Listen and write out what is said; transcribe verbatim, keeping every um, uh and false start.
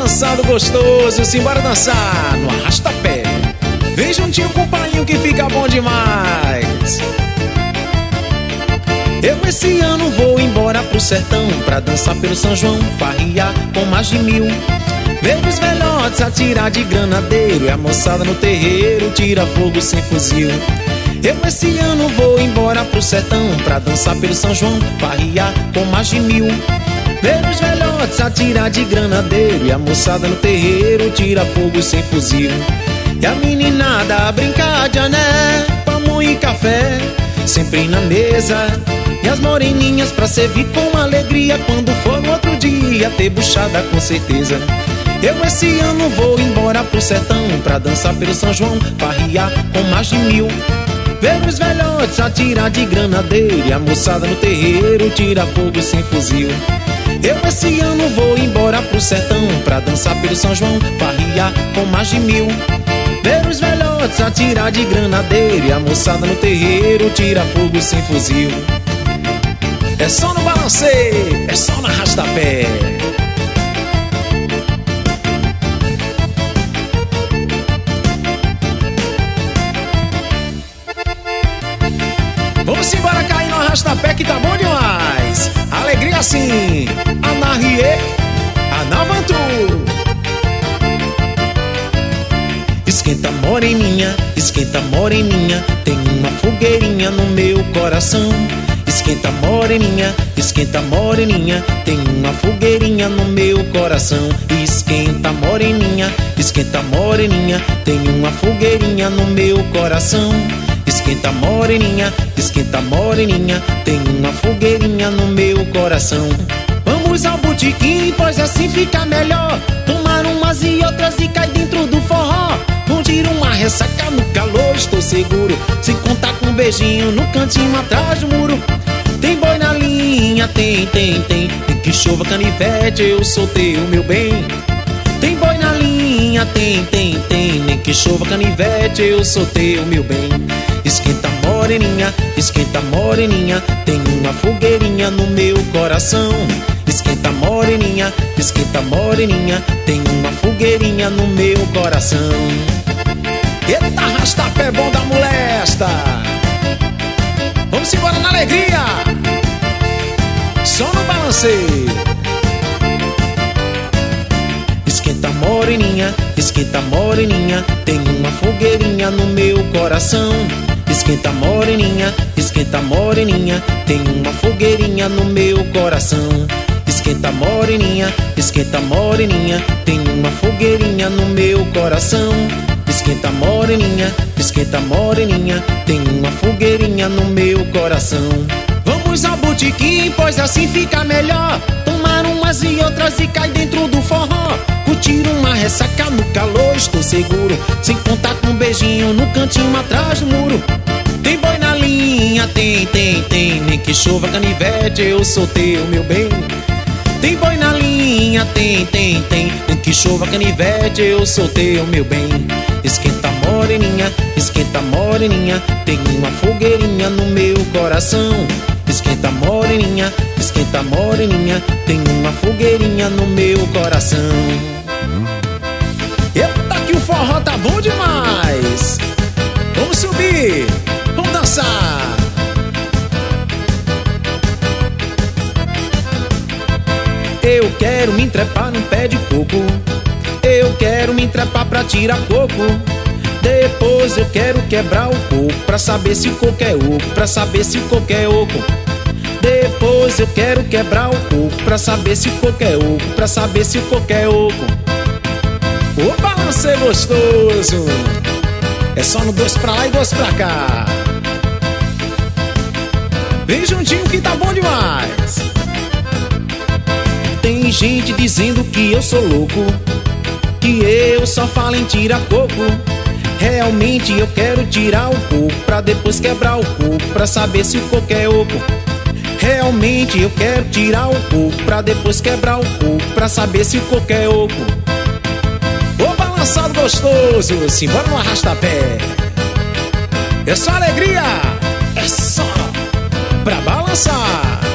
balançado gostoso, simbora dançar no arrasta-pé. Vem juntinho com o painho que fica bom demais. Eu esse ano vou embora pro sertão pra dançar pelo São João, farriar com mais de mil. Vejo os velhotes atirar de granadeiro e a moçada no terreiro tira fogo sem fuzil. Eu esse ano vou embora pro sertão pra dançar pelo São João, farriar com mais de mil. Vejo os velhotes atirar de granadeiro e a moçada no terreiro tira fogo sem fuzil. E a meninada a brincar de ané, pamonha e café sempre na mesa. E as moreninhas pra servir com alegria quando for no outro dia ter buchada com certeza. Eu esse ano vou embora pro sertão pra dançar pelo São João, farriar com mais de mil. Vejo os velhotes atirar de granadeiro e a moçada no terreiro tira fogo sem fuzil. Eu esse ano vou embora pro sertão pra dançar pelo São João, farriar com mais de mil. Vejo os velhotes atirar de granadeiro e a moçada no terreiro tira fogo sem fuzil. É só no balanceio, é só no arrasta-pé. Vamos embora cair no arrasta-pé que tá bom demais. Alegria assim, Anarrie, Anavantu. Esquenta moreninha, esquenta moreninha, tem uma fogueirinha no meu coração. Esquenta moreninha, esquenta moreninha, tem uma fogueirinha no meu coração. Esquenta moreninha, esquenta moreninha, tem uma fogueirinha no meu coração. Esquenta moreninha, esquenta moreninha, tem uma fogueirinha no meu coração. Vamos ao botequim, pois assim fica melhor. Tomar umas e outras e cai dentro do forró. Curtir uma ressaca no calor, estou seguro. Se contar com um beijinho no cantinho atrás do muro. Tem boi na linha, tem, tem, tem. Tem que chova canivete, eu soltei o meu bem. Tem boi na linha, tem, tem, tem. Nem que chova canivete, eu soltei o meu bem. Esquenta moreninha, esquenta moreninha, tem uma fogueirinha no meu coração. Esquenta moreninha, esquenta moreninha, tem uma fogueirinha no meu coração. Eita, arrasta-pé bom da molesta. Vamos embora na alegria, só no balanceio. Esquenta moreninha, esquenta moreninha, tem uma fogueirinha no meu coração. Esquenta moreninha, esquenta moreninha, tem uma fogueirinha no meu coração. Esquenta moreninha, esquenta moreninha, tem uma fogueirinha no meu coração. Esquenta moreninha, esquenta moreninha, tem uma fogueirinha no meu coração. Vamos ao botequim, pois assim fica melhor. Tomar umas e outras e cai dentro do forró. Curtir uma ressaca no calor, estou seguro. Sem contar com um beijinho no cantinho atrás do muro. Tem boi na linha, tem, tem, tem. Nem que chova canivete, eu soltei o meu bem. Tem boi na linha, tem, tem, tem. Nem que chova canivete, eu soltei o meu bem. Esquenta moreninha, esquenta moreninha, tem uma fogueirinha no meu coração. Esquenta moreninha, esquenta moreninha, tem uma fogueirinha no meu coração. Eita que o forró tá bom demais. Vamos subir, vamos dançar. Eu quero me trepar num pé de coco. Eu quero me trepar pra tirar coco. Depois eu quero quebrar o coco pra saber se o coco é oco, pra saber se o coco é oco. Depois eu quero quebrar o coco pra saber se o coco é oco, pra saber se o coco é oco. O balanço gostoso, é só no dois pra lá e dois pra cá. Vem juntinho que tá bom demais. Tem gente dizendo que eu sou louco, que eu só falo em tirar coco. Realmente eu quero tirar o coco pra depois quebrar o coco pra saber se o coco é oco. Realmente eu quero tirar o coco pra depois quebrar o coco pra saber se o coco é oco. O balançado gostoso, simbora no arrasta-pé. É só alegria, é só pra balançar.